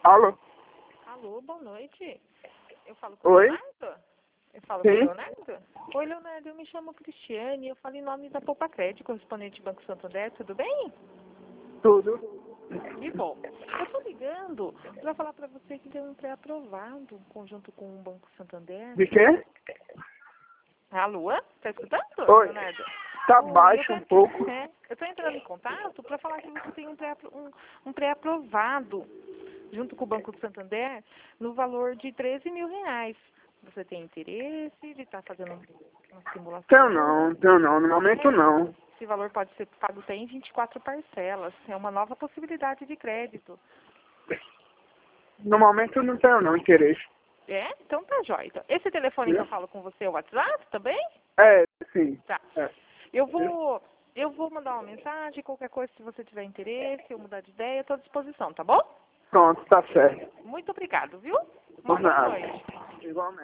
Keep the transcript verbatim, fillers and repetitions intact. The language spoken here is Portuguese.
Alô? Alô, boa noite. Eu falo com o Oi? Leonardo? Eu falo Sim. com o Leonardo? Oi, Leonardo, eu me chamo Cristiane, eu falo em nome da Poupa Crédito, correspondente Banco Santander, tudo bem? Tudo. Que bom. Eu tô ligando para falar para você que deu um pré-aprovado conjunto com o Banco Santander. De quê? Alô? Tá escutando, Oi. Leonardo? Tá Oi, eu baixo tô, um pouco. é, eu tô entrando em contato para falar que você tem um pré- um, um pré-aprovado junto com o Banco do Santander no valor de treze mil reais. Você tem interesse de estar fazendo uma simulação? Tenho não, tenho não. No momento É, não. esse valor pode ser pago até em vinte e quatro parcelas. É uma nova possibilidade de crédito. No momento não tenho não interesse. É? Então tá jóia. Então, esse telefone que eu falo com você é o WhatsApp também? É, sim. Tá. É. Eu vou, eu vou mandar uma mensagem, qualquer coisa, se você tiver interesse, eu mudar de ideia, estou à disposição, tá bom? Pronto, tá certo. Muito obrigado, viu? Uma Por boa nada. noite. Igualmente.